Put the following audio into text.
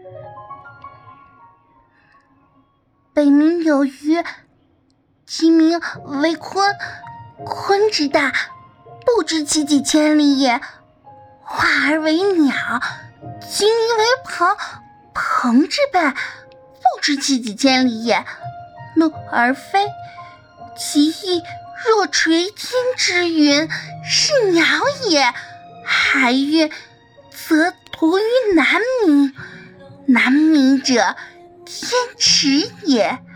北冥有鱼，其名为鲲。鲲之大，不知其几千里也。化而为鸟，其名为鹏。鹏之辈，不知其几千里也。怒而飞，其翼若垂天之云，是鸟也。海运，则图于南冥。南冥者，天池也。